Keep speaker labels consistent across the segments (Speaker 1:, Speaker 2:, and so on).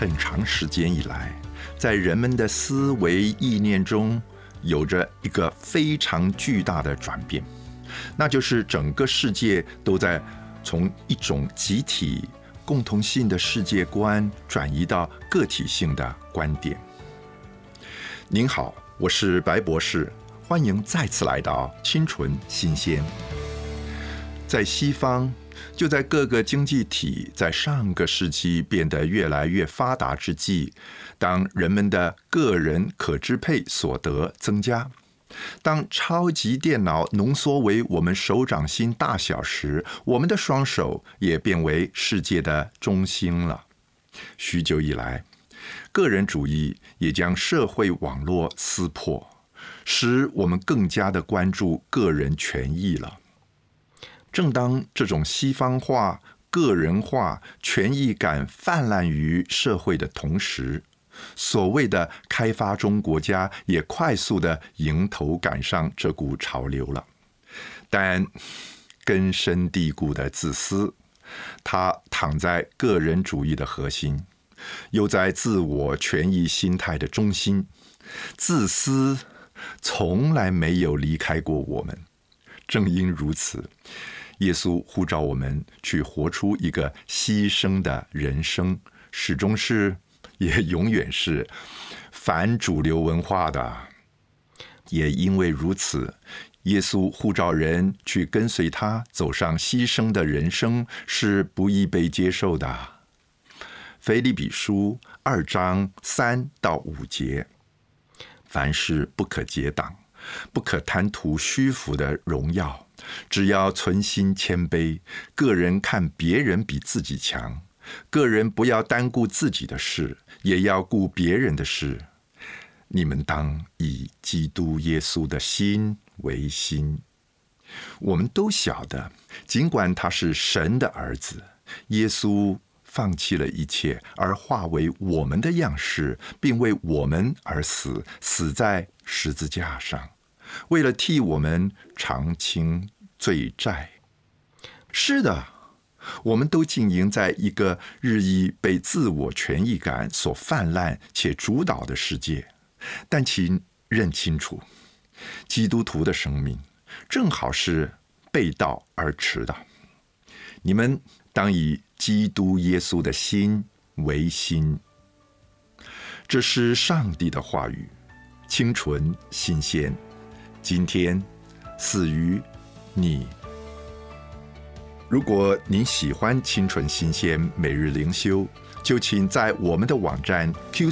Speaker 1: 很长时间以来，在人们的思维意念中有着一个非常巨大的转变，那就是整个世界都在从一种集体共同性的世界观转移到个体性的观点。您好，我是白博士，欢迎再次来到清纯新鲜。在西方，就在各个经济体在上个世纪变得越来越发达之际，当人们的个人可支配所得增加，当超级电脑浓缩为我们手掌心大小时，我们的双手也变为世界的中心了。许久以来，个人主义也将社会网络撕破，使我们更加的关注个人权益了。正当这种西方化、个人化、权益感泛滥于社会的同时，所谓的开发中国家也快速地迎头赶上这股潮流了。但根深蒂固的自私，它躺在个人主义的核心，又在自我权益心态的中心。自私从来没有离开过我们。正因如此，耶稣呼召我们去活出一个牺牲的人生，始终是也永远是反主流文化的。也因为如此，耶稣呼召人去跟随他走上牺牲的人生是不易被接受的。腓立比书2章3到5节，凡事不可结党，不可贪图虚浮的荣耀，只要存心谦卑，个人看别人比自己强，个人不要单顾自己的事，也要顾别人的事。你们当以基督耶稣的心为心。我们都晓得，尽管他是神的儿子，耶稣放弃了一切，而化为我们的样式，并为我们而死，死在十字架上，为了替我们偿清罪债。是的，我们都经营在一个日益被自我权益感所泛滥且主导的世界，但请认清楚，基督徒的生命正好是背道而驰的。你们当以基督耶稣的心为心。这是上帝的话语，清纯新鲜，今天赐予你。如果您喜欢清纯新鲜每日灵修，就请在我们的网站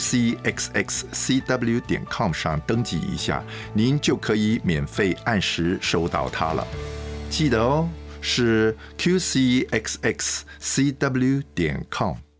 Speaker 1: qcxxcw.com 上登记一下，您就可以免费按时收到它了。记得哦，是 qcxxcw.com。